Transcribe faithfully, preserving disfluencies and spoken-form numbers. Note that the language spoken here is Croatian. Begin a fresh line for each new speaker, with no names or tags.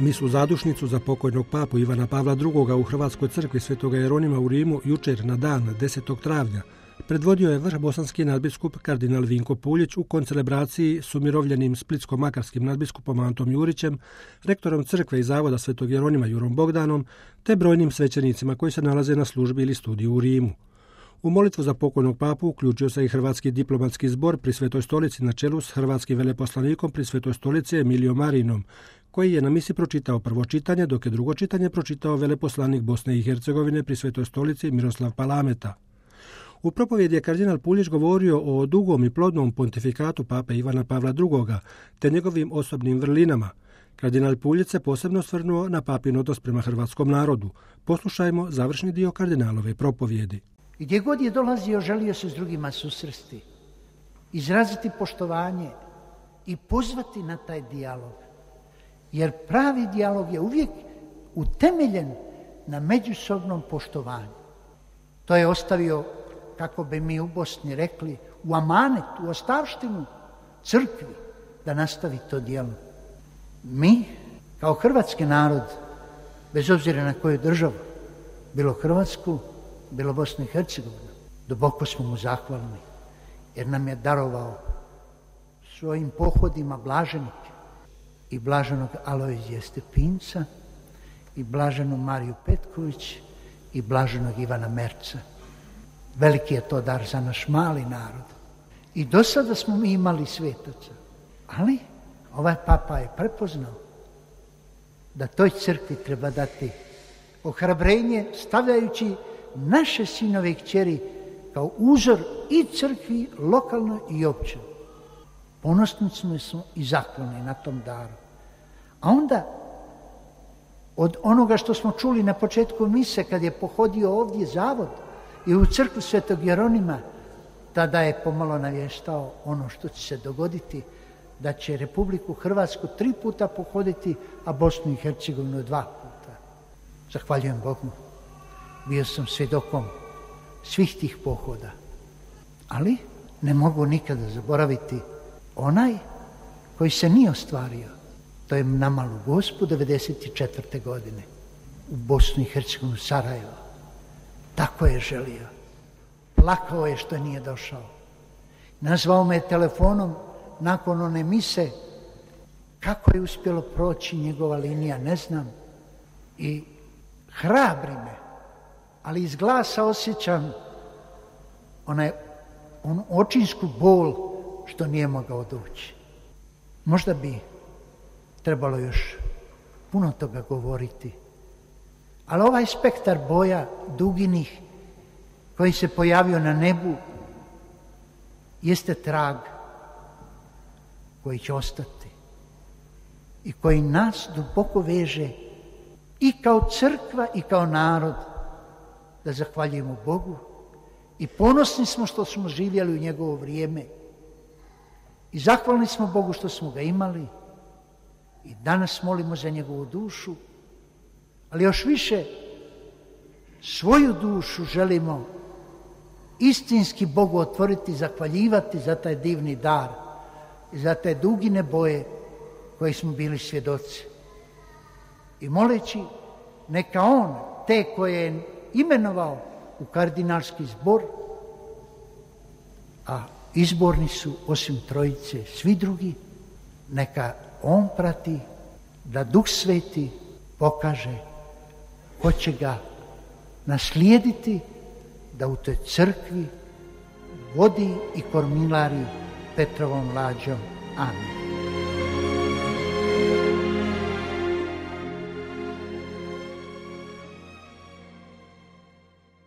Misu zadušnicu za pokojnog papu Ivana Pavla drugoga u Hrvatskoj crkvi Svetoga Jeronima u Rimu jučer na dan desetog travnja predvodio je vrhbosanski nadbiskup kardinal Vinko Puljić u koncelebraciji s umirovljenim splitsko-makarskim nadbiskupom Antom Jurićem, rektorom crkve i zavoda Svetog Jeronima Jurom Bogdanom, te brojnim svećenicima koji se nalaze na službi ili studiju u Rimu. U molitvu za pokojnog papu uključio se i Hrvatski diplomatski zbor pri Svetoj stolici na čelu s hrvatskim veleposlanikom pri Svetoj stolici Emilijom Marinom, koji je na misi pročitao prvo čitanje, dok je drugo čitanje pročitao veleposlanik Bosne i Hercegovine pri Svetoj stolici Miroslav Palameta. U propovjedi je kardinal Puljić govorio o dugom i plodnom pontifikatu pape Ivana Pavla drugoga te njegovim osobnim vrlinama. Kardinal Puljić se posebno osvrnuo na papin odnos prema hrvatskom narodu. Poslušajmo završni dio kardinalove propovjedi.
Gdje god je dolazio, želio se s drugima susresti, izraziti poštovanje i pozvati na taj dijalog. Jer pravi dijalog je uvijek utemeljen na međusobnom poštovanju. To je ostavio, kako bi mi u Bosni rekli, u amanet, u ostavštinu crkvi da nastavi to djelo. Mi, kao hrvatski narod, bez obzira na koju državu, bilo Hrvatsku, bilo Bosnu i Hercegovinu, duboko smo mu zahvalni, jer nam je darovao svojim pohodima blaženike i blaženog Alojzija Stepinca i blaženu Mariju Petković i blaženog Ivana Merca. Veliki je to dar za naš mali narod. I do sada smo mi imali svetaca, ali ovaj papa je prepoznao da toj crkvi treba dati ohrabrenje, stavljajući naše sinove i kćeri kao uzor i crkvi lokalnoj i općoj. Ponosni smo i zahvalni na tom daru. A onda od onoga što smo čuli na početku mise kad je pohodio ovdje zavod i u crkvu Svetog Jeronima, tada je pomalo navještao ono što će se dogoditi, da će Republiku Hrvatsku tri puta pohoditi, a Bosnu i Hercegovinu dva puta. Zahvaljujem Bogu. Bio sam svjedokom svih tih pohoda. Ali ne mogu nikada zaboraviti onaj koji se nije ostvario. To je na Malu Gospu devedeset četvrte godine u Bosnu i Hercegovinu, Sarajevo. Tako je želio. Plakao je što nije došao. Nazvao me telefonom nakon one mise. Kako je uspjelo proći njegova linija, ne znam. I hrabri me, ali iz glasa osjećam onaj, onu očinsku bol što nije mogao doći. Možda bi trebalo još puno toga govoriti. Ali ovaj spektar boja duginih koji se pojavio na nebu jeste trag koji će ostati i koji nas duboko veže i kao crkva i kao narod da zahvaljujemo Bogu i ponosni smo što smo živjeli u njegovo vrijeme i zahvalni smo Bogu što smo ga imali i danas molimo za njegovu dušu, ali još više svoju dušu želimo istinski Bogu otvoriti, zahvaljivati za taj divni dar i za te dugine boje koje smo bili svjedoci. I moleći neka on, te koje je imenovao u kardinalski zbor, a izborni su osim trojice svi drugi, neka on prati da Duh Sveti pokaže ko će ga naslijediti da u toj crkvi vodi i kormilari Petrovom lađom. Amen.